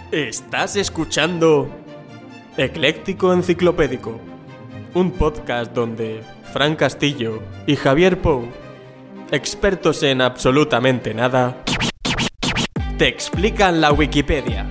Estás escuchando Ecléctico Enciclopédico, un podcast donde Fran Castillo y Javier Pou, expertos en absolutamente nada, te explican la Wikipedia.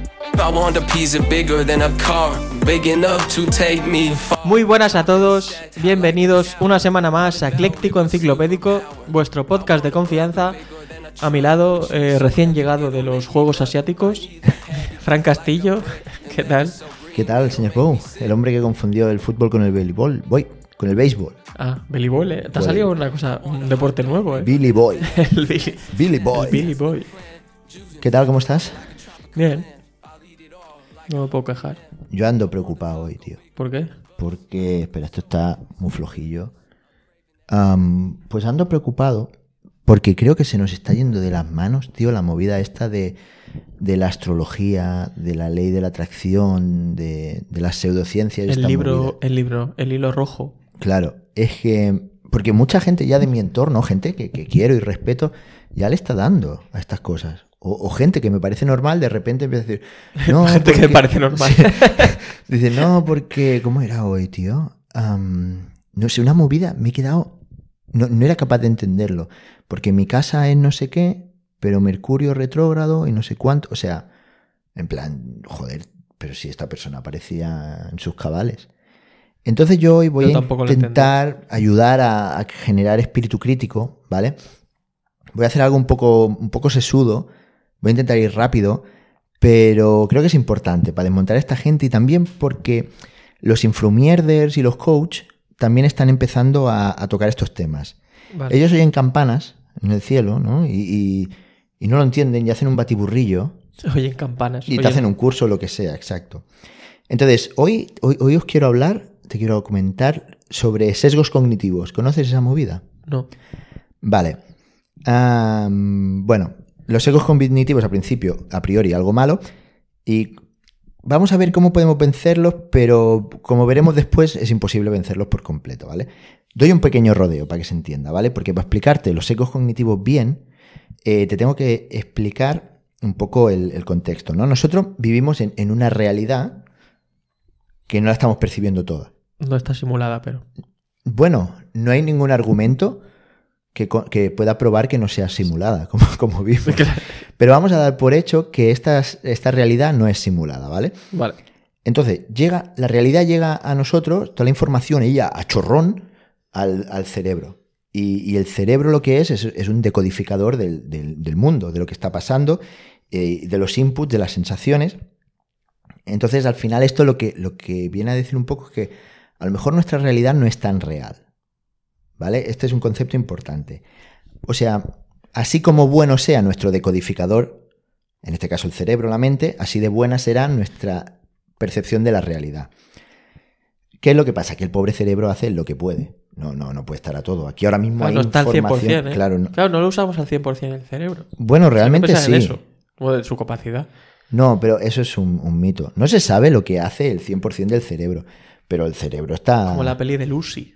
Muy buenas a todos, bienvenidos una semana más a Ecléctico Enciclopédico, vuestro podcast de confianza. A mi lado, recién llegado de los Juegos Asiáticos, Fran Castillo. ¿Qué tal? ¿Qué tal, señor Pou? El hombre que confundió el fútbol con el béisbol. Con el béisbol. Ah, Billy Boy, ¿eh? Te ha salido una cosa, un deporte nuevo, ¿eh? Billy Boy. Billy Boy. Boy. ¿Qué tal, cómo estás? Bien. No me puedo quejar. Yo ando preocupado hoy, tío. ¿Por qué? Porque, espera, esto está muy flojillo. Pues ando preocupado porque creo que se nos está yendo de las manos, tío, la movida esta de la astrología, de la ley de la atracción, de las pseudociencias. El hilo rojo. Claro, es que... Porque mucha gente ya de mi entorno, gente que quiero y respeto, ya le está dando a estas cosas. O gente que me parece normal, de repente empieza a decir... No, gente que me parece normal. Sí. Dice, no, porque... ¿Cómo era hoy, tío? No sé, una movida, me he quedado... No era capaz de entenderlo. Porque mi casa es no sé qué, pero Mercurio retrógrado y no sé cuánto. O sea, en plan, joder, pero si esta persona aparecía en sus cabales. Entonces yo hoy voy a intentar ayudar a generar espíritu crítico, ¿vale? Voy a hacer algo un poco sesudo, voy a intentar ir rápido, pero creo que es importante para desmontar a esta gente y también porque los influmierders y los coach también están empezando a tocar estos temas. Vale. Ellos oyen campanas en el cielo, ¿no? Y no lo entienden y hacen un batiburrillo. Oyen campanas. Y te hacen un curso o lo que sea, exacto. Entonces, hoy os quiero hablar, te quiero comentar sobre sesgos cognitivos. ¿Conoces esa movida? No. Vale. Bueno, los sesgos cognitivos a priori, algo malo. Y vamos a ver cómo podemos vencerlos, pero como veremos después, es imposible vencerlos por completo, ¿vale? Doy un pequeño rodeo para que se entienda, ¿vale? Porque para explicarte los sesgos cognitivos bien, te tengo que explicar un poco el contexto, ¿no? Nosotros vivimos en una realidad que no la estamos percibiendo toda. No está simulada, pero... Bueno, no hay ningún argumento que pueda probar que no sea simulada, como vimos. Claro. Pero vamos a dar por hecho que esta realidad no es simulada, ¿vale? Vale. Entonces, la realidad llega a nosotros, toda la información, ella a chorrón, al cerebro. Y el cerebro lo que es un decodificador del mundo, de lo que está pasando, de los inputs, de las sensaciones. Entonces, al final, esto lo que viene a decir un poco es que a lo mejor nuestra realidad no es tan real, ¿vale? Este es un concepto importante. O sea, así como bueno sea nuestro decodificador, en este caso el cerebro, la mente, así de buena será nuestra percepción de la realidad. ¿Qué es lo que pasa? Que el pobre cerebro hace lo que puede. No puede estar a todo. Aquí ahora mismo hay no está al 100%, ¿eh? Claro, no lo usamos al 100% el cerebro. Bueno, realmente sí. En eso, o de su capacidad. No, pero eso es un mito. No se sabe lo que hace el 100% del cerebro, pero el cerebro está... Como la peli de Lucy.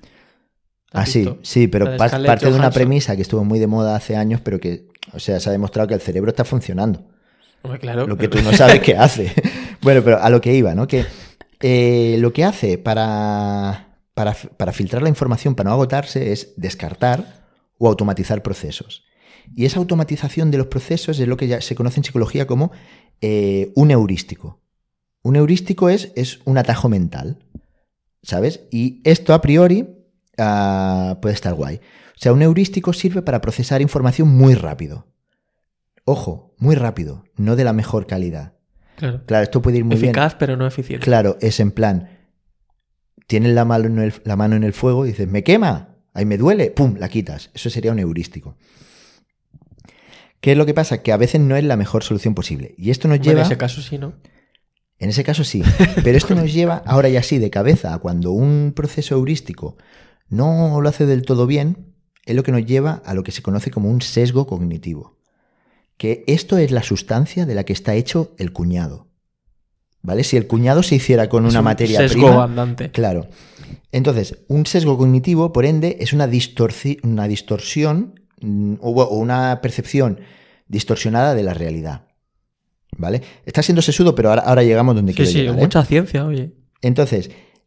Sí, pero parte de una premisa que estuvo muy de moda hace años, pero que, o sea, se ha demostrado que el cerebro está funcionando. Hombre, claro. Lo que tú no sabes qué hace. Bueno, pero a lo que iba, ¿no? Que lo que hace para filtrar la información, para no agotarse, es descartar o automatizar procesos. Y esa automatización de los procesos es lo que ya se conoce en psicología como un heurístico. Un heurístico es un atajo mental, ¿sabes? Y esto a priori puede estar guay. O sea, un heurístico sirve para procesar información muy rápido. Ojo, muy rápido, no de la mejor calidad. Claro, esto puede ir muy bien. Eficaz, pero no eficiente. Claro, es en plan, tienes la mano en el fuego y dices, ¿me quema? Ahí me duele, ¡pum!, la quitas. Eso sería un heurístico. ¿Qué es lo que pasa? Que a veces no es la mejor solución posible. Y esto nos lleva... En ese caso sí, ¿no? En ese caso sí. Pero esto nos lleva, ahora ya sí, de cabeza, a cuando un proceso heurístico no lo hace del todo bien, es lo que nos lleva a lo que se conoce como un sesgo cognitivo. Que esto es la sustancia de la que está hecho el cuñado. ¿Vale? Si el cuñado se hiciera con una materia prima... sesgo andante. Claro. Entonces, un sesgo cognitivo, por ende, es una distorsión o una percepción distorsionada de la realidad. ¿vale? Está siendo sesudo, pero ahora llegamos donde quiero llegar, ¿eh? Mucha ciencia, oye. Entonces,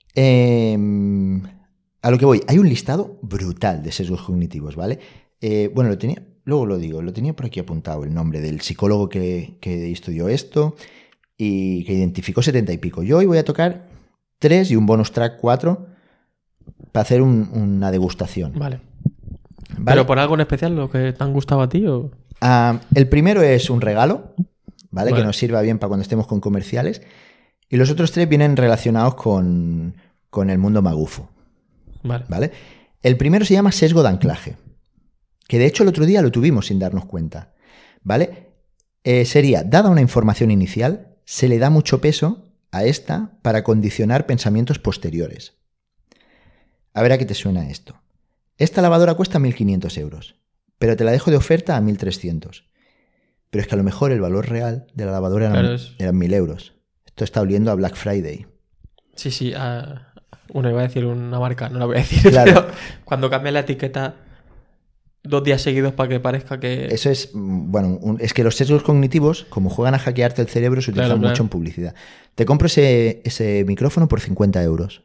a lo que voy, hay un listado brutal de sesgos cognitivos, ¿vale? Bueno, luego lo digo, lo tenía por aquí apuntado, el nombre del psicólogo que estudió esto y que identificó 70 y pico. Yo hoy voy a tocar 3 y un bonus track 4 para hacer una degustación. Vale. ¿Pero por algo en especial lo que te han gustado a ti? ¿O? El primero es un regalo, ¿vale? Que nos sirva bien para cuando estemos con comerciales. Y los otros 3 vienen relacionados con el mundo magufo. ¿Vale? El primero se llama sesgo de anclaje, que de hecho el otro día lo tuvimos sin darnos cuenta. ¿Vale? Sería, dada una información inicial, se le da mucho peso a esta para condicionar pensamientos posteriores. A ver a qué te suena esto. Esta lavadora cuesta 1.500 euros, pero te la dejo de oferta a 1.300. Pero es que a lo mejor el valor real de la lavadora eran 1.000 euros. Esto está oliendo a Black Friday. Sí. Uno iba a decir una marca, no la voy a decir. Claro. Pero cuando cambia la etiqueta 2 días seguidos para que parezca que... Eso es, bueno, es que los sesgos cognitivos, como juegan a hackearte el cerebro, se utilizan mucho en publicidad. Te compro ese micrófono por 50 euros.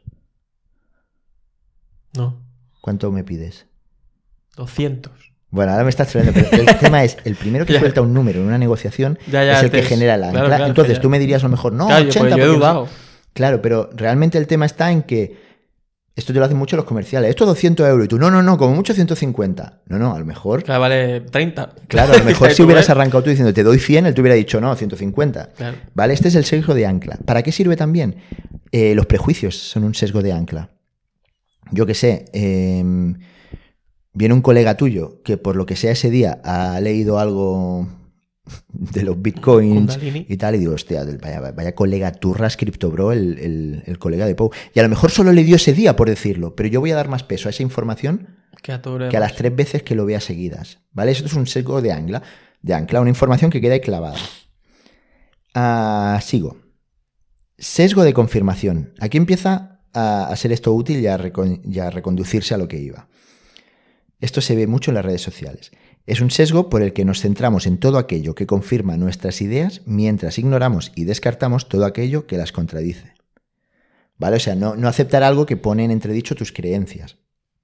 No. ¿Cuánto me pides? 200. Bueno, ahora me estás trayendo, pero el tema es, el primero que suelta un número en una negociación es el que genera la ancla. Claro, entonces tú me dirías a lo mejor, no, 80. Pues yo he dudado. Claro, pero realmente el tema está en que esto te lo hacen mucho los comerciales. Esto 200 euros y tú, no, como mucho 150. No, a lo mejor... Claro, vale 30. Claro, a lo mejor si hubieras arrancado tú diciendo te doy 100, él te hubiera dicho no, 150. Claro. ¿Vale? Este es el sesgo de ancla. ¿Para qué sirve también? Los prejuicios son un sesgo de ancla. Yo qué sé, viene un colega tuyo que por lo que sea ese día ha leído algo de los bitcoins y tal, y digo, hostia, vaya colega turras, CryptoBro, el colega de Pou. Y a lo mejor solo le dio ese día, por decirlo, pero yo voy a dar más peso a esa información que a las 3 veces que lo vea seguidas. ¿Vale? Esto es un sesgo de ancla, una información que queda ahí clavada. Sigo. Sesgo de confirmación. Aquí empieza a ser esto útil y a reconducirse a lo que iba. Esto se ve mucho en las redes sociales. Es un sesgo por el que nos centramos en todo aquello que confirma nuestras ideas mientras ignoramos y descartamos todo aquello que las contradice. ¿Vale? O sea, no aceptar algo que pone en entredicho tus creencias.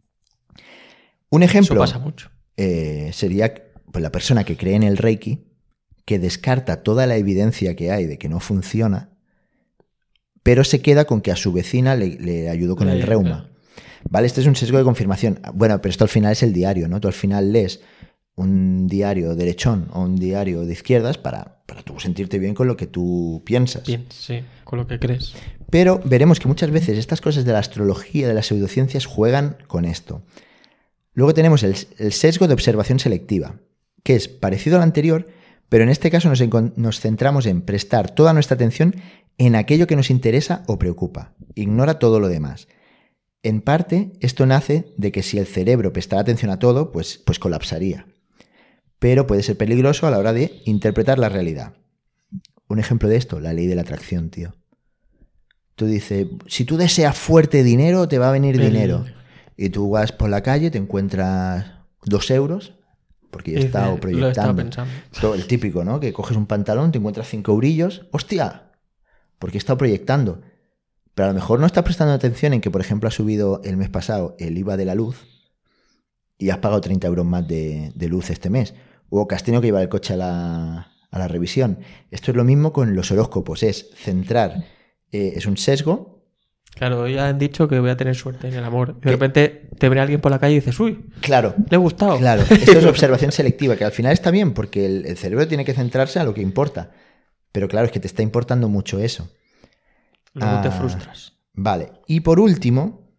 Un ejemplo... Eso pasa mucho. Sería pues, la persona que cree en el Reiki, que descarta toda la evidencia que hay de que no funciona, pero se queda con que a su vecina le ayudó con el reuma. ¿Vale? Este es un sesgo de confirmación. Bueno, pero esto al final es el diario, ¿no? Tú al final lees un diario derechón o un diario de izquierdas para tú sentirte bien con lo que tú piensas. Bien, sí, con lo que crees. Pero veremos que muchas veces estas cosas de la astrología, de las pseudociencias, juegan con esto. Luego tenemos el sesgo de observación selectiva, que es parecido al anterior, pero en este caso nos centramos en prestar toda nuestra atención en aquello que nos interesa o preocupa. Ignora todo lo demás. En parte, esto nace de que si el cerebro prestara atención a todo, pues colapsaría. Pero puede ser peligroso a la hora de interpretar la realidad. Un ejemplo de esto, la ley de la atracción, tío. Tú dices, si tú deseas fuerte dinero, te va a venir dinero. Y tú vas por la calle, te encuentras 2 euros, porque yo he estado proyectando. Todo el típico, ¿no? Que coges un pantalón, te encuentras 5 eurillos. ¡Hostia! Porque he estado proyectando. Pero a lo mejor no estás prestando atención en que, por ejemplo, ha subido el mes pasado el IVA de la luz y has pagado 30 euros más de luz este mes. O que has tenido que llevar el coche a la revisión. Esto es lo mismo con los horóscopos. Es centrar, es un sesgo. Claro, ya han dicho que voy a tener suerte en el amor. De repente te ve alguien por la calle y dices, uy, claro, le he gustado. Claro, esto es observación selectiva, que al final está bien porque el cerebro tiene que centrarse a lo que importa. Pero claro, es que te está importando mucho eso. Luego te frustras. Vale. Y por último,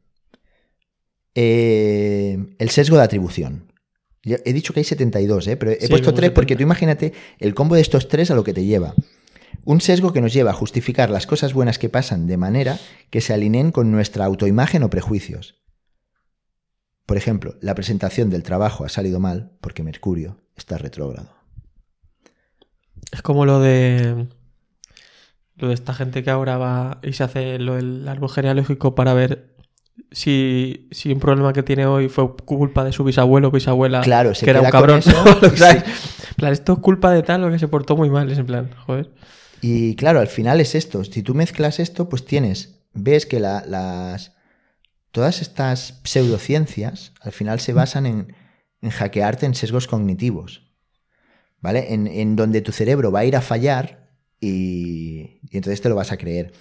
el sesgo de atribución. He dicho que hay 72, pero he puesto 3 porque tú imagínate el combo de estos 3 a lo que te lleva. Un sesgo que nos lleva a justificar las cosas buenas que pasan de manera que se alineen con nuestra autoimagen o prejuicios. Por ejemplo, la presentación del trabajo ha salido mal porque Mercurio está retrógrado. Es como lo de esta gente que ahora va y se hace el árbol genealógico para ver si un problema que tiene hoy fue culpa de su bisabuelo o bisabuela, Claro, se que era un queda con cabrón. eso. ¿No? Sí. En plan, esto es culpa de tal o que se portó muy mal. Es en plan, joder. Y claro, al final es esto. Si tú mezclas esto, pues ves que todas estas pseudociencias al final se basan en hackearte en sesgos cognitivos, ¿vale? En donde tu cerebro va a ir a fallar y entonces te lo vas a creer.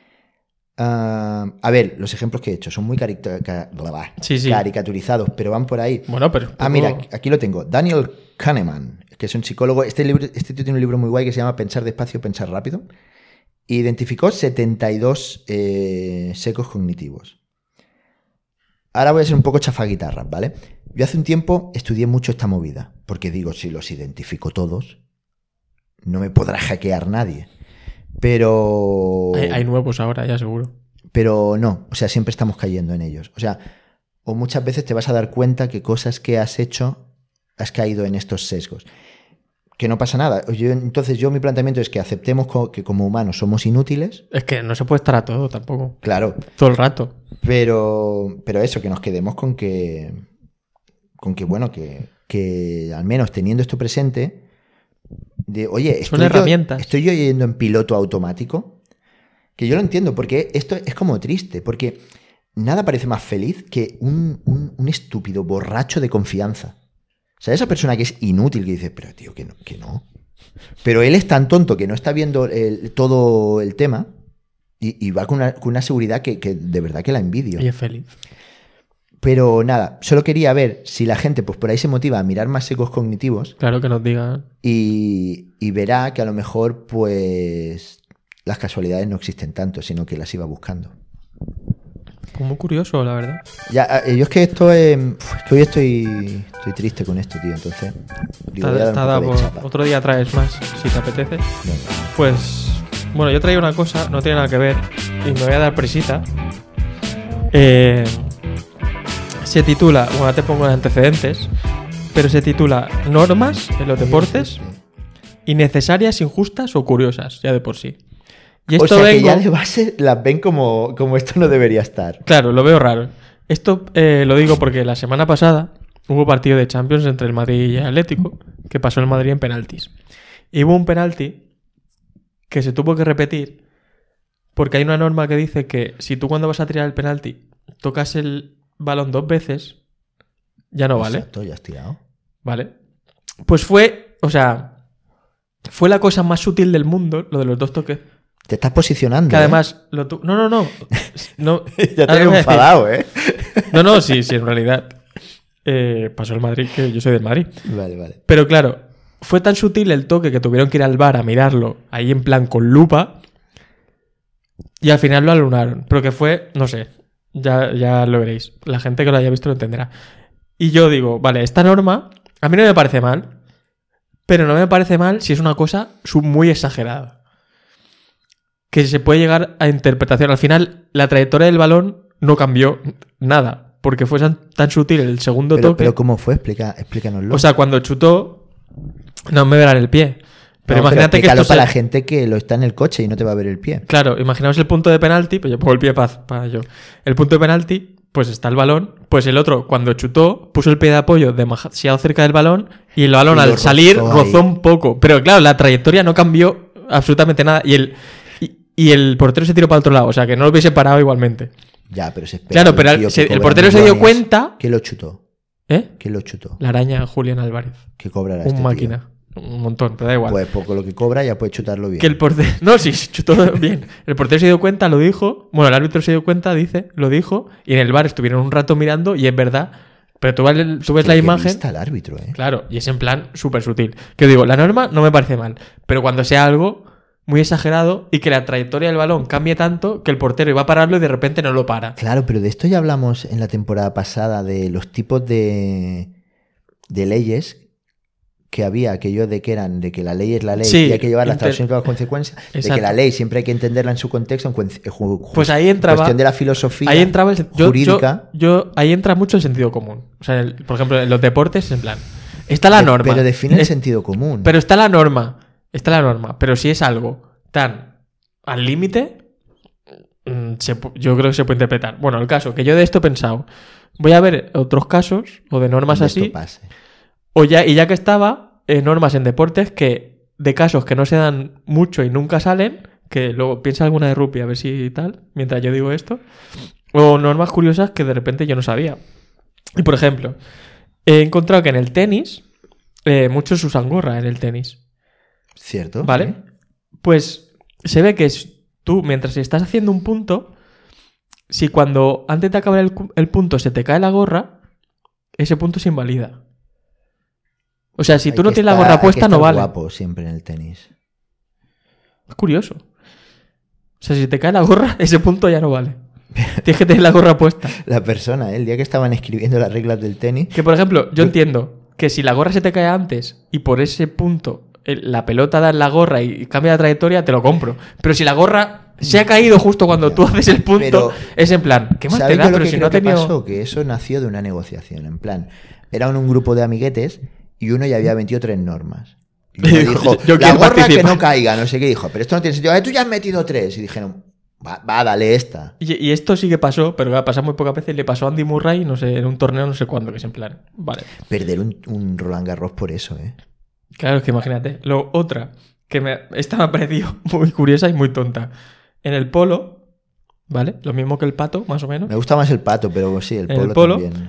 A ver, los ejemplos que he hecho son muy Sí. caricaturizados, pero van por ahí. Bueno, pero... Mira, aquí lo tengo. Daniel Kahneman, que es un psicólogo. Este tío tiene un libro muy guay que se llama Pensar despacio, pensar rápido. Identificó 72 sesgos cognitivos. Ahora voy a ser un poco chafaguitarra, ¿vale? Yo hace un tiempo estudié mucho esta movida, porque digo, si los identifico todos, no me podrá hackear nadie. Pero... Hay nuevos ahora, ya seguro. Pero no, o sea, siempre estamos cayendo en ellos. O sea, o muchas veces te vas a dar cuenta que cosas que has hecho has caído en estos sesgos. Que no pasa nada. Entonces mi planteamiento es que aceptemos que como humanos somos inútiles. Es que no se puede estar a todo tampoco. Claro. Todo el rato. Pero eso, que nos quedemos con que bueno, que al menos teniendo esto presente, oye, son herramientas. Estoy yo yendo en piloto automático, que yo lo entiendo, porque esto es como triste, porque nada parece más feliz que un estúpido borracho de confianza. O sea, esa persona que es inútil, que dice, pero tío, que no. Pero él es tan tonto que no está viendo todo el tema y va con una seguridad que de verdad que la envidio. Y es feliz. Pero nada, solo quería ver si la gente pues por ahí se motiva a mirar más sesgos cognitivos. Claro, que nos digan. Y verá que a lo mejor pues las casualidades no existen tanto, sino que las iba buscando. Pues muy curioso, la verdad. Ya, yo es que esto es que hoy estoy triste con esto, tío. Entonces digo, voy a dar un poco de chapa. Otro día traes más, si te apetece. Venga. Pues, bueno, yo traía una cosa, no tiene nada que ver, y me voy a dar prisita. Se titula, bueno, ahora te pongo en antecedentes, pero se titula Normas en los deportes innecesarias, injustas o curiosas, ya de por sí. Y esto o sea que ya de base las ven como esto no debería estar. Claro, lo veo raro. Esto lo digo porque la semana pasada hubo partido de Champions entre el Madrid y el Atlético, que pasó el Madrid en penaltis. Y hubo un penalti que se tuvo que repetir porque hay una norma que dice que si tú cuando vas a tirar el penalti tocas el balón 2 veces, ya no vale. Exacto, ya has tirado. Vale. Pues fue la cosa más sutil del mundo, lo de los 2 toques. Te estás posicionando. Que además, no. Ya te he enfadado, ¿eh? No, sí, en realidad pasó el Madrid, que yo soy del Madrid. Vale. Pero claro, fue tan sutil el toque que tuvieron que ir al VAR a mirarlo ahí en plan con lupa y al final lo alunaron. Pero que fue, no sé, ya lo veréis. La gente que lo haya visto lo entenderá. Y yo digo, vale, esta norma a mí no me parece mal, pero no me parece mal si es una cosa muy exagerada. Que se puede llegar a interpretación. Al final, la trayectoria del balón no cambió nada, porque fue tan sutil el segundo toque. Pero ¿cómo fue? Explícanoslo. O sea, cuando chutó, no me verán el pie. Pero imagínate que esto para la gente que lo está en el coche y no te va a ver el pie. Claro, imaginaos el punto de penalti, pues yo pongo el pie para yo. El punto de penalti, pues está el balón, pues el otro cuando chutó puso el pie de apoyo demasiado cerca del balón y el balón al salir rozó un poco. Pero claro, la trayectoria no cambió absolutamente nada y el portero se tiró para el otro lado, o sea que no lo hubiese parado igualmente. Ya, pero se espera. Claro, pero el portero se dio cuenta. ¿Quién lo chutó? ¿Quién lo chutó? La araña Julián Álvarez. ¿Qué cobrará Un máquina. Un montón, pero da igual. Pues poco lo que cobra ya puede chutarlo bien. Que el portero... No, sí, chutó bien. El portero se dio cuenta, lo dijo. Bueno, el árbitro se dio cuenta, lo dijo. Y en el VAR estuvieron un rato mirando y es verdad. Pero tú ves la imagen... Está el árbitro, Claro, y es en plan súper sutil. Que digo, la norma no me parece mal. Pero cuando sea algo muy exagerado y que la trayectoria del balón cambie tanto que el portero iba a pararlo y de repente no lo para. Claro, pero de esto ya hablamos en la temporada pasada, de los tipos de leyes que había, aquello de que la ley es la ley y hay que llevar las traducciones con las consecuencias. Exacto. De que la ley siempre hay que entenderla en su contexto, pues ahí entraba, cuestión de la filosofía ahí entraba jurídica. Ahí entra mucho el sentido común. O sea, por ejemplo, en los deportes, en plan, está la norma. Pero define el sentido común. Pero está la norma. Pero si es algo tan al límite, yo creo que se puede interpretar. Bueno, el caso, que yo de esto he pensado, voy a ver otros casos, o de normas Donde así, esto pase. y ya que estaba, normas en deportes que de casos que no se dan mucho y nunca salen, que luego piensa alguna de Rupi a ver si tal, mientras yo digo esto, o normas curiosas que de repente yo no sabía. Y por ejemplo, he encontrado que en el tenis, muchos usan gorra en el tenis. ¿Cierto? ¿Vale? Sí. Pues se ve que tú, mientras estás haciendo un punto, si cuando antes de acabar el punto se te cae la gorra, ese punto se invalida. O sea, si tú no tienes la gorra puesta, no vale. Guapo siempre en el tenis. Es curioso. O sea, si te cae la gorra, ese punto ya no vale. Tienes que tener la gorra puesta. La persona, el día que estaban escribiendo las reglas del tenis... Que, por ejemplo, yo entiendo que si la gorra se te cae antes y por ese punto la pelota da en la gorra y cambia la trayectoria, te lo compro. Pero si la gorra se ha caído justo cuando tú haces el punto, pero, es en plan, ¿qué más te da? Pero si no ha tenido... pasó? Que eso nació de una negociación. En plan, eran un grupo de amiguetes y uno ya había metido 3 normas. Y uno dijo, yo la quiero gorra participar. que no caiga, no sé qué dijo. Pero esto no tiene sentido. Tú ya has metido 3. Y dijeron, va, dale esta. Y esto sí que pasó, pero ha pasado muy pocas veces. Le pasó a Andy Murray, no sé, en un torneo no sé cuándo, que es en plan, vale. Perder un Roland Garros por eso, ¿eh? Claro, es que imagínate. Luego, otra, esta me ha parecido muy curiosa y muy tonta. En el polo, ¿vale? Lo mismo que el pato, más o menos. Me gusta más el pato, pero sí, el En polo, el polo, también.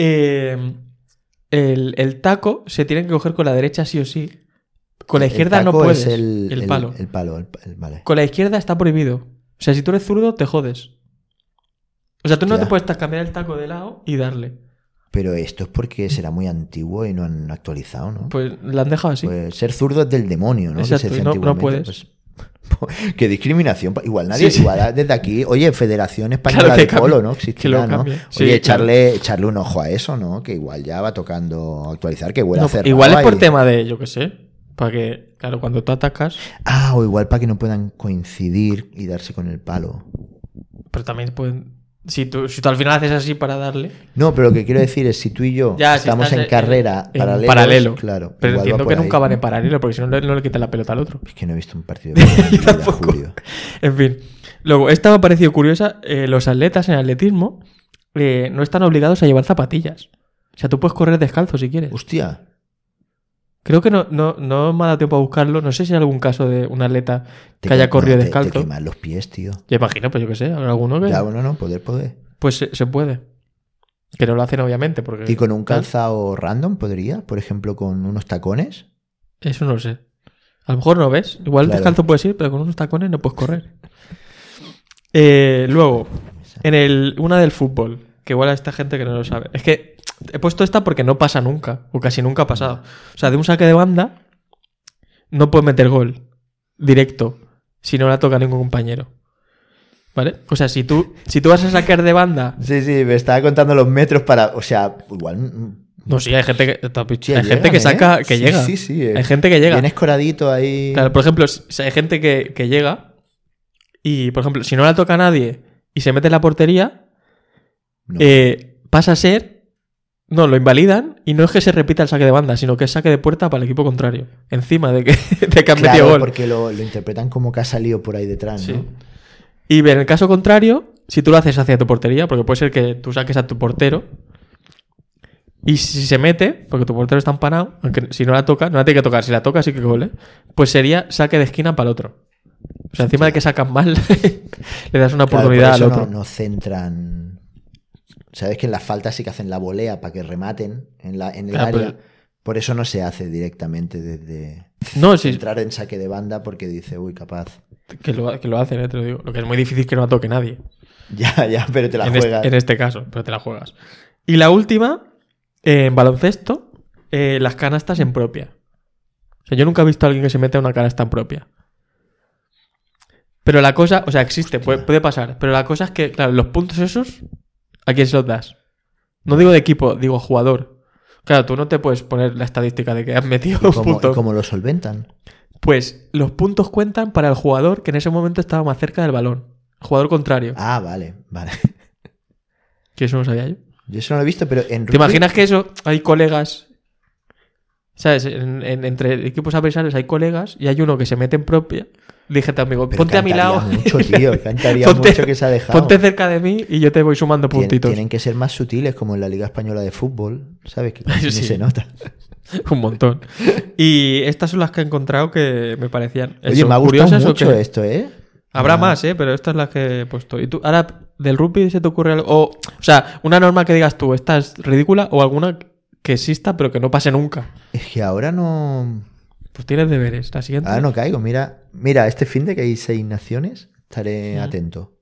El taco se tiene que coger con la derecha sí o sí. Con la izquierda El no taco puedes. es el palo. El palo, vale. Con la izquierda está prohibido. O sea, si tú eres zurdo, te jodes. O sea, tú no Hostia. te puedes cambiar el taco de lado y darle. Pero esto es porque será muy antiguo y no han actualizado, ¿no? Pues la han dejado así. Pues ser zurdo es del demonio, ¿no? Exacto, Que se decía y no antiguamente, puedes. pues, qué discriminación. Igual nadie, Sí, sí. igual desde aquí, oye, Federación Española Claro que de cambie, Polo, ¿no? que Existirá, lo ¿no? cambie. Oye, Sí, echarle un ojo a eso, ¿no? Que igual ya va tocando actualizar, que huele a No, cerrado igual es por ahí. tema de, yo qué sé, para que, claro, cuando tú atacas, Ah, o igual para que no puedan coincidir y darse con el palo. pero también pueden... Si tú al final haces así para darle... No, pero lo que quiero decir es, si tú y yo Ya, si estamos estás en carrera en paralelos, paralelo. claro. Pero igual va entiendo por que nunca ahí. van en paralelo, porque si no, no le quitan la pelota al otro. Es que no he visto un partido de fútbol en mi vida, tampoco. Julio. En fin. Luego, esta me ha parecido curiosa. Los atletas en atletismo no están obligados a llevar zapatillas. O sea, tú puedes correr descalzo si quieres. Hostia. Creo que no me ha dado tiempo a buscarlo. No sé si hay algún caso de un atleta que haya corrido Te descalzo. queman los pies, tío. Yo imagino, pues yo qué sé, habrá alguno que... Ya, bueno, no, poder. Pues se puede. Que no lo hacen, obviamente, porque... ¿Y con un tal. calzado random podría? Por ejemplo, con unos tacones. Eso no lo sé. A lo mejor no ves. Igual Claro. descalzo puedes ir, pero con unos tacones no puedes correr. Luego, una del fútbol, que igual a esta gente que no lo sabe. Es que he puesto esta porque no pasa nunca, o casi nunca ha pasado. O sea, de un saque de banda no puedes meter gol directo si no la toca ningún compañero. ¿Vale? O sea, si tú vas a sacar de banda... Sí, me estaba contando los metros para... O sea, igual... No, sí, hay gente que, Sí, hay gente llegan, que saca, ¿eh? que Sí, llega. Sí. Hay gente que llega. Bien escoradito ahí. Claro, por ejemplo, si hay gente que llega y, por ejemplo, si no la toca a nadie y se mete en la portería, No. pasa a ser... No, lo invalidan y no es que se repita el saque de banda, sino que es saque de puerta para el equipo contrario. Encima de que han Claro, metido gol. porque lo interpretan como que ha salido por ahí detrás, Sí. ¿no? Y en el caso contrario, si tú lo haces hacia tu portería, porque puede ser que tú saques a tu portero y si se mete, porque tu portero está empanado, aunque si no la toca, no la tiene que tocar, si la toca sí que gol, ¿eh? Pues sería saque de esquina para el otro. O sea, encima de que sacan mal, le das una Claro, oportunidad por eso al otro. no centran... Sabes que en las faltas sí que hacen la volea para que rematen en el Claro, área. Por eso no se hace directamente desde No, sí, entrar en saque de banda porque dice, uy, capaz. que lo hacen, te lo digo. Lo que es muy difícil que no la toque nadie. Ya, pero te la juegas. En este caso, pero te la juegas. Y la última, en baloncesto, las canastas en propia. O sea, yo nunca he visto a alguien que se mete a una canasta en propia. Pero la cosa, o sea, existe, puede pasar. Pero la cosa es que, claro, los puntos esos, ¿a quién se los das? No digo de equipo, digo jugador. Claro, tú no te puedes poner la estadística de que has metido ¿Y puntos. cómo lo solventan? Pues los puntos cuentan para el jugador que en ese momento estaba más cerca del balón. El jugador contrario. Ah, vale. Que eso no sabía yo. Yo eso no lo he visto, pero en ¿Te imaginas que eso hay colegas? ¿Sabes? Entre equipos adversarios hay colegas y hay uno que se mete en propia Dije a tu amigo, Pero ponte a mi lado. mucho, tío. Cantaría Ponte- mucho que se ha dejado. Ponte cerca de mí y yo te voy sumando puntitos. Tienen que ser más sutiles, como en la Liga Española de Fútbol, ¿sabes? Que casi Sí. ni se nota. Un montón. Y estas son las que he encontrado que me parecían Oye, eso, me ha gustado curiosas o mucho que- esto, ¿eh? Habrá Ah, más, pero estas son las que he puesto. ¿Y tú, ahora, del rugby se te ocurre algo? O sea, una norma que digas tú, esta es ridícula, o alguna que exista pero que no pase nunca. Es que ahora no... Pues tienes deberes. La siguiente. Ahora no caigo. Mira, este fin de que hay 6 naciones, estaré atento.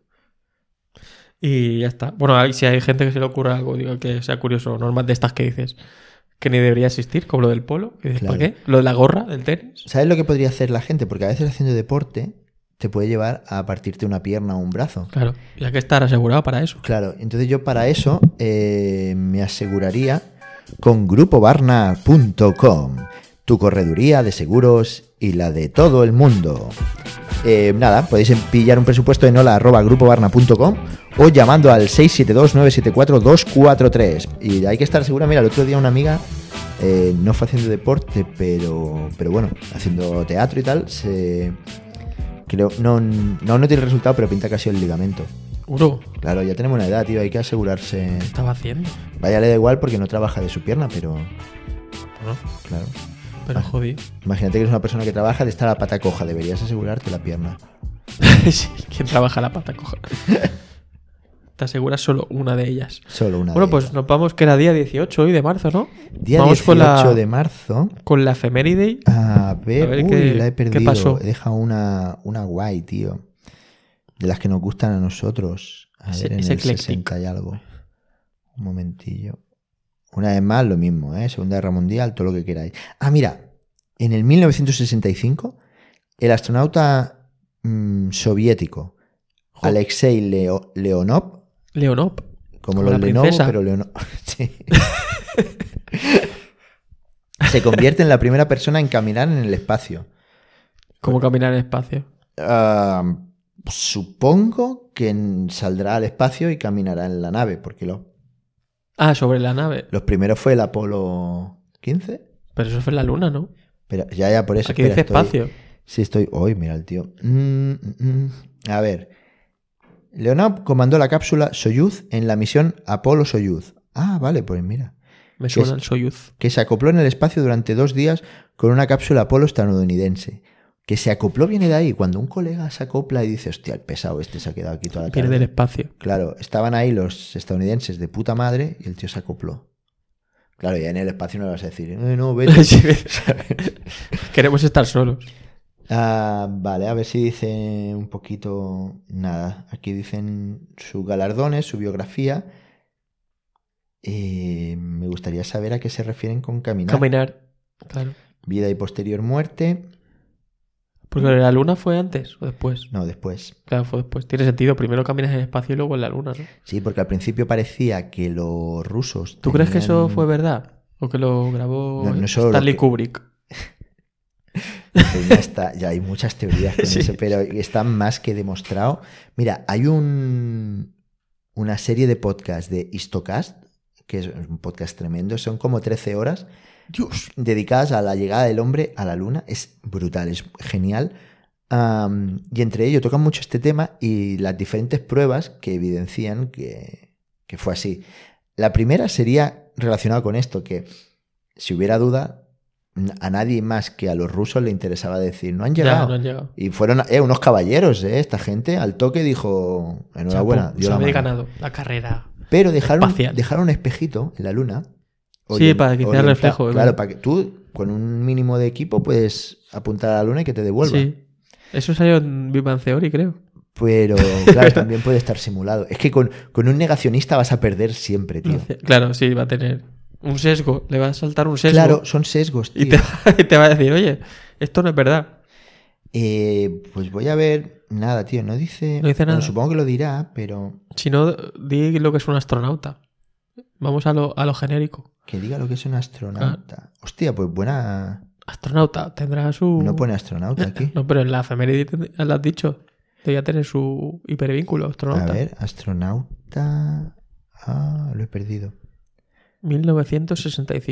Y ya está. Bueno, si hay gente que se le ocurra algo, digo que sea curioso, normas de estas que dices que ni debería existir, como lo del polo. Que dices, Claro. ¿para qué? Lo de la gorra, del tenis. ¿Sabes lo que podría hacer la gente? Porque a veces haciendo deporte te puede llevar a partirte una pierna o un brazo. Claro, y hay que estar asegurado para eso. Claro, entonces yo para eso me aseguraría con grupobarna.com, tu correduría de seguros y la de todo el mundo. Nada, podéis pillar un presupuesto en hola@grupobarna.com o llamando al 672-974-243. Y hay que estar segura. Mira, el otro día una amiga no fue haciendo deporte, pero bueno, haciendo teatro y tal, creo, no tiene resultado, pero pinta que ha sido el ligamento. Uro, Claro, ya tenemos una edad, tío, hay que asegurarse. ¿qué estaba haciendo? Vaya, le da igual porque no trabaja de su pierna, pero Bueno, claro. pero jodido. Imagínate que eres una persona que trabaja de estar a la pata coja, deberías asegurarte la pierna. Sí, ¿quién trabaja la pata coja? Te aseguras solo una de ellas. Solo una. Bueno, de pues ellas. nos vamos, que era día 18 hoy de marzo, ¿no? Día vamos 18 de marzo. con la efeméride. A ver, A ver uy, qué- la he qué perdido. pasó. He dejado una guay, tío. De las que nos gustan a nosotros. A Es- ver, en es el ecléctico. 60 y algo. Un momentillo. Una vez más, lo mismo, ¿eh? Segunda Guerra Mundial, todo lo que queráis. Ah, mira. En el 1965, el astronauta soviético Jo. Alexei Leonov, Leonov. como Como los la Lenovo, princesa. pero Leonov. Sí. Se convierte en la primera persona en caminar en el espacio. ¿Cómo caminar en espacio? Supongo que saldrá al espacio y caminará en la nave, porque Ah, sobre la nave. los primeros fue el Apolo 15. Pero eso fue en la luna, ¿no? Pero ya, por eso. Aquí espera, dice estoy- espacio. Sí, estoy. Hoy, mira el tío. A ver. Leonov comandó la cápsula Soyuz en la misión Apolo-Soyuz. Ah, vale, pues mira. Me ¿Qué suena es? el Soyuz. Que se acopló en el espacio durante 2 días con una cápsula Apolo estadounidense. Que se acopló viene de ahí. Cuando un colega se acopla y dice, hostia, el pesado este se ha quedado aquí toda la Pierde tarde. el espacio. Claro, estaban ahí los estadounidenses de puta madre y el tío se acopló. Claro, ya en el espacio no le vas a decir, no, vete. Sí. Queremos estar solos. Vale, a ver si dice un poquito. Nada, aquí dicen sus galardones, su biografía. Me gustaría saber a qué se refieren con caminar. Caminar. Claro. Vida y posterior muerte. Porque la luna fue antes o después. No, después. Claro, fue después. Tiene sentido. Primero caminas en el espacio y luego en la luna, ¿no? Sí, porque al principio parecía que los rusos. ¿Tú crees que eso tenían- fue verdad? ¿O que lo grabó No solo Stanley que- Kubrick? Pues ya hay muchas teorías con Sí. eso, pero está más que demostrado. Mira, hay una serie de podcasts de Histocast, que es un podcast tremendo, son como 13 horas Dios. dedicadas a la llegada del hombre a la luna. Es brutal, es genial. Y entre ellos tocan mucho este tema y las diferentes pruebas que evidencian que fue así. La primera sería relacionada con esto, que si hubiera duda, a nadie más que a los rusos le interesaba decir, no han llegado. Ya, no han llegado. Y fueron unos caballeros, esta gente al toque dijo, enhorabuena, Chapo, dio os la habéis mano. ganado la carrera. Pero dejaron espacial. un espejito en la luna. Sí, para que hiciera reflejo, Claro, ¿verdad? para que tú, con un mínimo de equipo, puedes apuntar a la luna y que te devuelva. Sí. Eso salió en Big Bang Theory, creo. Pero, claro, también puede estar simulado. Es que con un negacionista vas a perder siempre, tío. Claro, sí, va a tener un sesgo. Le va a saltar un sesgo. Claro, son sesgos, tío. Y te va a decir, oye, esto no es verdad. Pues voy a ver. Nada, tío, no dice. No dice Bueno, nada. supongo que lo dirá, pero Si no, di lo que es un astronauta. Vamos a lo genérico. que diga lo que es un astronauta. Hostia, pues buena. Astronauta tendrá su... No pone astronauta aquí. No, pero en la efeméride lo has dicho. Debería tener su hipervínculo, A astronauta. ver, astronauta. Ah, lo he perdido. 1965.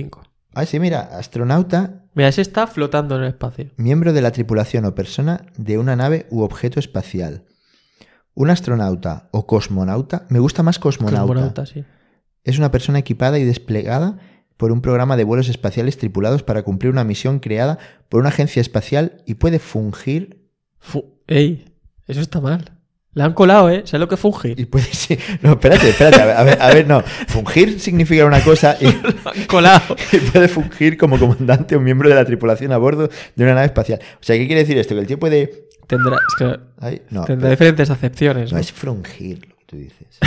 Ah, sí, mira, astronauta, Mira, ese está flotando en el espacio. miembro de la tripulación o persona de una nave u objeto espacial. Un astronauta o cosmonauta, me gusta más cosmonauta. Cosmonauta, sí. Es una persona equipada y desplegada por un programa de vuelos espaciales tripulados para cumplir una misión creada por una agencia espacial y puede fungir... Ey, eso está mal. Le han colado, ¿eh? ¿Sabes lo que es fungir? Y puede ser... No, espérate, a ver, no. Fungir significa una cosa y, Lo han colado. y puede fungir como comandante o miembro de la tripulación a bordo de una nave espacial. O sea, ¿qué quiere decir esto? Que el tío puede... Tendrá, es que Ay, no, tendrá diferentes acepciones. no ¿no? es frungir lo que tú dices.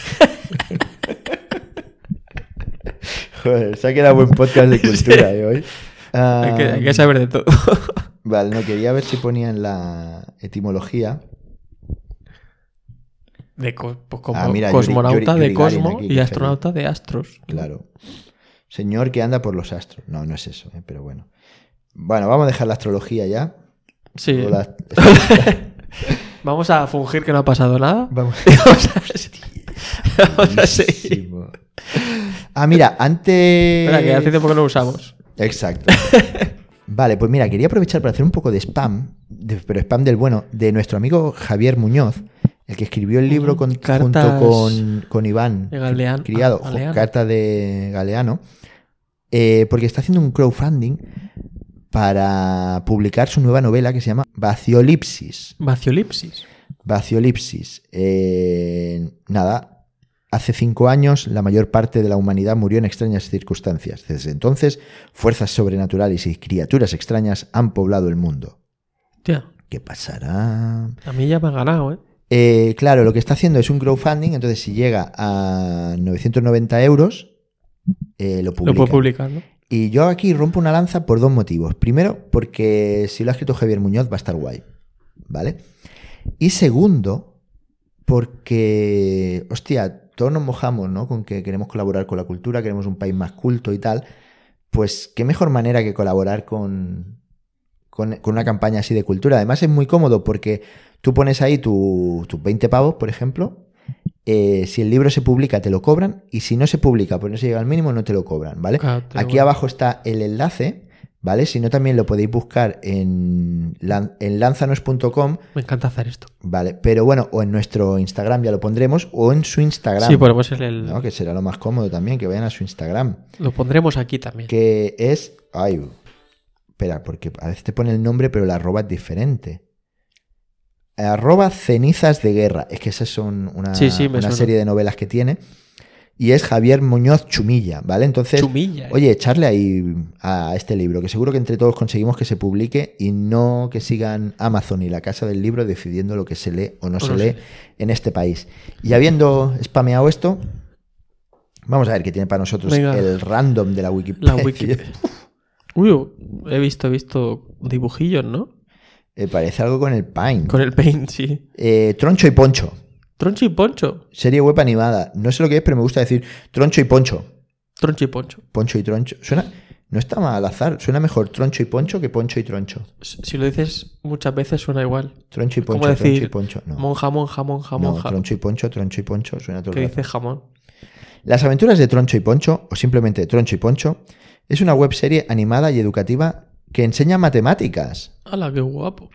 Joder, se ha quedado buen podcast de cultura hoy. Hay que saber de todo. Vale, no, quería ver si ponía en la etimología. Pues como Mira, cosmonauta Yuri de Gagarin Cosmo aquí, y qué astronauta de Astros. Claro. Señor que anda por los astros. No, no es eso, pero bueno. Bueno, vamos a dejar la astrología ya. Sí. O la- Vamos a fungir que no ha pasado nada. Vamos. Vamos a seguir. Buenísimo. Mira, antes... Espera, que hace tiempo que no lo usamos. Exacto. Vale, pues mira, quería aprovechar para hacer un poco de spam, pero spam del bueno, de nuestro amigo Javier Muñoz, el que escribió el libro Cartas junto con Iván de Galeano. Criado, Galeano. Carta de Galeano, porque está haciendo un crowdfunding para publicar su nueva novela que se llama Vaciolipsis. Vaciolipsis. Vaciolipsis. Nada, hace 5 años la mayor parte de la humanidad murió en extrañas circunstancias. Desde entonces, fuerzas sobrenaturales y criaturas extrañas han poblado el mundo. Tía, ¿Qué pasará? a mí ya me han ganado, ¿eh? Claro, lo que está haciendo es un crowdfunding, entonces si llega a 990 euros, lo publica. Lo puedo publicar, ¿no? Y yo aquí rompo una lanza por 2 motivos. Primero, porque si lo ha escrito Javier Muñoz va a estar guay, ¿vale? Y segundo, porque, hostia, todos nos mojamos, ¿no? Con que queremos colaborar con la cultura, queremos un país más culto y tal. Pues qué mejor manera que colaborar con una campaña así de cultura. Además es muy cómodo porque tú pones ahí tus 20 pavos, por ejemplo. Si el libro se publica te lo cobran y si no se publica, pues no se llega al mínimo, no te lo cobran, ¿vale? Claro, Aquí abajo está el enlace, ¿vale? Si no, también lo podéis buscar en lanzanos.com, Me encanta hacer esto. ¿vale? Pero bueno, o en nuestro Instagram ya lo pondremos, o en su Instagram, Sí, ponemos el... ¿no? Que será lo más cómodo también, que vayan a su Instagram, Lo pondremos aquí también. que es... Ay, espera, porque a veces te pone el nombre, pero la arroba es diferente. @cenizas de guerra. Es que esas son una suena. serie de novelas que tiene. Y es Javier Muñoz Chumilla, ¿vale? Entonces, Chumilla, ¿eh? oye, echarle ahí a este libro, que seguro que entre todos conseguimos que se publique y no que sigan Amazon y la Casa del Libro decidiendo lo que se lee o no se lee en este país. Y habiendo spameado esto, vamos a ver qué tiene para nosotros Venga. el random de la Wikipedia. La wiki. Uy, he visto dibujillos, ¿no? Parece algo con el Paint. Con el paint, sí. Troncho y Poncho. Troncho y Poncho. Serie web animada. No sé lo que es, pero me gusta decir Troncho y Poncho. Troncho y Poncho. Poncho y Troncho. Suena, no está mal al azar. Suena mejor Troncho y Poncho que Poncho y Troncho. Si lo dices muchas veces suena igual. Troncho y ¿Cómo Poncho, decir Troncho y Poncho. No, monja, no, monja? Troncho y Poncho suena todo Que el rato. dice jamón. Las aventuras de Troncho y Poncho, o simplemente Troncho y Poncho, es una webserie animada y educativa que enseña matemáticas. ¡Hala, qué guapo!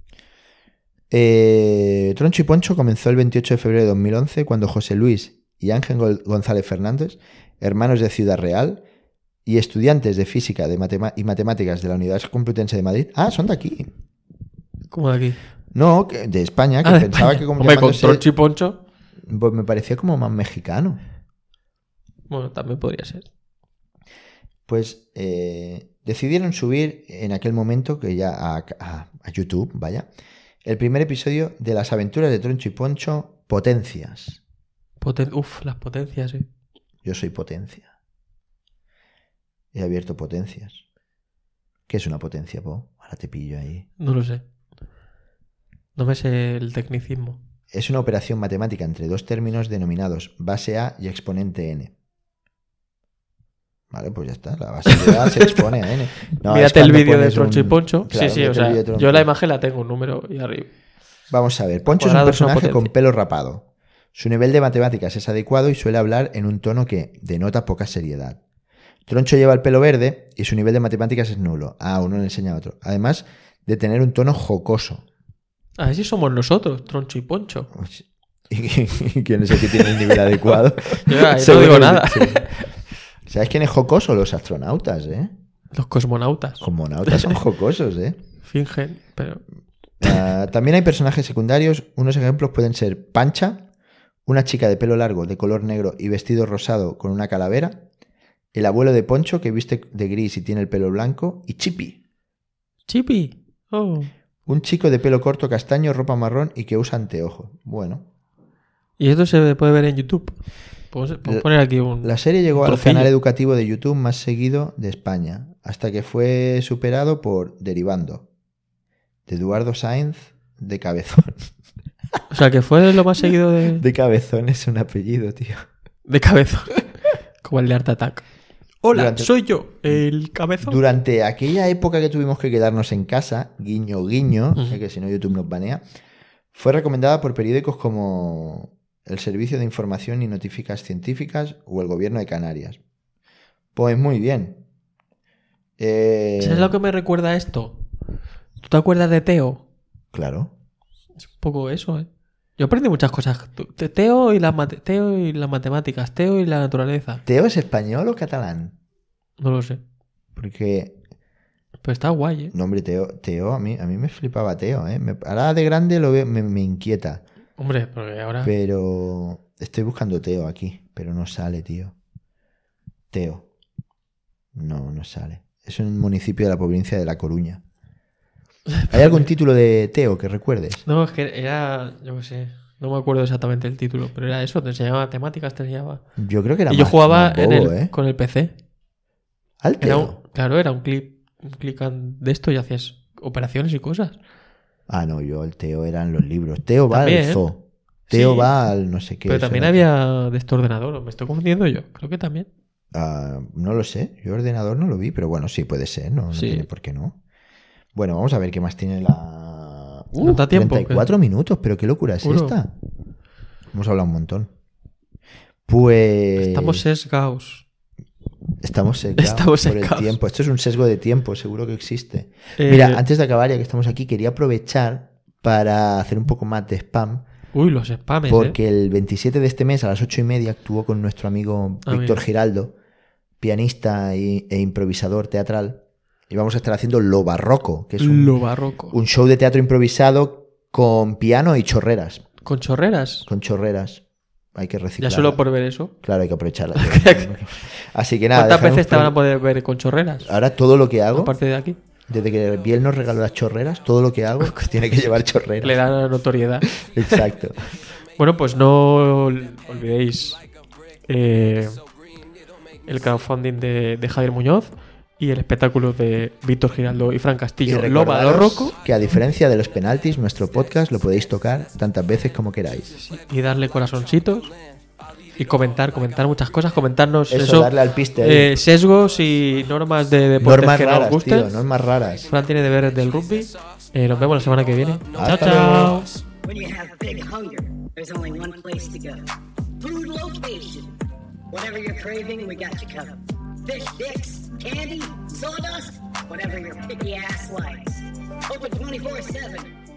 Troncho y Poncho comenzó el 28 de febrero de 2011 cuando José Luis y Ángel González Fernández, hermanos de Ciudad Real y estudiantes de física y matemáticas de la Universidad Complutense de Madrid. Son de aquí. ¿Cómo de aquí? No, de España, que de pensaba España. que como Hombre, con llamándose- Troncho y Poncho. pues me parecía como más mexicano. Bueno, también podría ser. Pues decidieron subir en aquel momento, que ya a YouTube, vaya, el primer episodio de las aventuras de Troncho y Poncho, Potencias. Las potencias, sí. Yo soy potencia. He abierto potencias. ¿Qué es una potencia, Po? Ahora te pillo ahí. No lo sé. No me sé el tecnicismo. Es una operación matemática entre dos términos denominados base A y exponente N. Vale, pues ya está. La base de A se expone a N. No, es Mírate el cuando vídeo de pones Troncho y un- Poncho. Claro, sí, mírate o el sea, vídeo de Troncho yo y la Poncho. imagen la tengo, un número y arriba. Vamos a ver. Poncho es un Cuadrados son personaje con potencia. pelo rapado. Su nivel de matemáticas es adecuado y suele hablar en un tono que denota poca seriedad. Troncho lleva el pelo verde y su nivel de matemáticas es nulo. Uno le enseña a otro. Además de tener un tono jocoso. A ver si somos nosotros, Troncho y Poncho. ¿Y quién es el que tiene el nivel adecuado? Yo no digo nada. Sí. ¿Sabes quién es jocoso? Los astronautas, ¿eh? Los cosmonautas. Cosmonautas son jocosos, ¿eh? Fingen, pero... También hay personajes secundarios. Unos ejemplos pueden ser Pancha, una chica de pelo largo, de color negro y vestido rosado con una calavera, el abuelo de Poncho, que viste de gris y tiene el pelo blanco, y Chippy. ¿Chippy? Oh. Un chico de pelo corto castaño, ropa marrón y que usa anteojos. Bueno. ¿Y esto se puede ver en YouTube? ¿Puedo poner aquí un... La serie llegó al trocillo? canal educativo de YouTube más seguido de España, hasta que fue superado por Derivando, de Eduardo Sainz de Cabezón. O sea, que fue lo más seguido de... De Cabezón es un apellido, tío. De Cabezón. Como el de Art Attack. Hola, Durante- soy yo, el Cabezón. Durante aquella época que tuvimos que quedarnos en casa, guiño, guiño, Ujú. que si no YouTube nos banea, fue recomendada por periódicos como el Servicio de Información y Notificas Científicas o el Gobierno de Canarias. Pues muy bien. ¿Sabes lo que me recuerda a esto? ¿Tú te acuerdas de Teo? Claro. Es un poco eso, ¿eh? Yo aprendí muchas cosas. Teo y las matemáticas, Teo y la naturaleza. ¿Teo es español o catalán? No lo sé. Porque, Pero está guay, ¿eh? no, hombre, Teo a mí me flipaba Teo, ¿eh? Ahora de grande lo veo, me inquieta. Hombre, porque ahora... Pero estoy buscando Teo aquí, pero no sale, tío. Teo. No sale. Es un municipio de la provincia de La Coruña. ¿Hay algún título de Teo que recuerdes? No, es que era... Yo qué sé. No me acuerdo exactamente el título, pero era eso. Te enseñaba matemáticas, te enseñaba... Yo creo que era Y yo más, jugaba más bobo, con el PC. ¿Al Era Teo? claro, era un clic de esto y hacías operaciones y cosas. No, yo el Teo eran los libros. Teo va También, al zoo. Teo sí. va al no sé qué. Pero también eso, había de este ordenador. ¿O me estoy confundiendo yo? Creo que también. no lo sé. Yo ordenador no lo vi, pero bueno, sí puede ser. No Sí. tiene por qué no. Bueno, vamos a ver qué más tiene la... No da tiempo, 34 minutos, pero qué locura es Juro. esta. Hemos hablado un montón. Pues... Estamos sesgados. Estamos sesgados Estamos por el sesgados. tiempo. Esto es un sesgo de tiempo, seguro que existe. Mira, Eh, antes de acabar, ya que estamos aquí, quería aprovechar para hacer un poco más de spam, Uy, los spames, porque el 27 de este mes a las 8:30 actuó con nuestro amigo Víctor mira. Giraldo, pianista e improvisador teatral, y vamos a estar haciendo Lo Barroco, que es Lo barroco. un show de teatro improvisado con piano y chorreras. Con chorreras. Con chorreras. Hay que reciclar. Ya solo por ver eso. Claro, hay que aprovecharla. Así que nada. ¿Cuántas dejaremos veces te van a por- poder ver con chorreras? Ahora todo lo que hago, Aparte de aquí. desde que Biel nos regaló las chorreras, todo lo que hago tiene que llevar chorreras. Le da notoriedad. Exacto. Bueno, pues no olvidéis el crowdfunding de Javier Muñoz y el espectáculo de Víctor Giraldo y Fran Y Castillo. Lo recordaros barroco. que a diferencia de los penaltis, nuestro podcast lo podéis tocar tantas veces como queráis. Y darle corazoncitos. Y comentar muchas cosas. Comentarnos Eso, darle al piste ahí. sesgos y normas de deportes Normas que nos raras, gusten. tío, normas raras. Fran tiene deberes del rugby. Nos vemos la semana que viene. Hasta Chao, chao. When you have big hunger, there's only one place to go. Food location. Whatever you're craving, we got you covered. Fish sticks, candy, sawdust, whatever your picky ass likes. Open 24/7.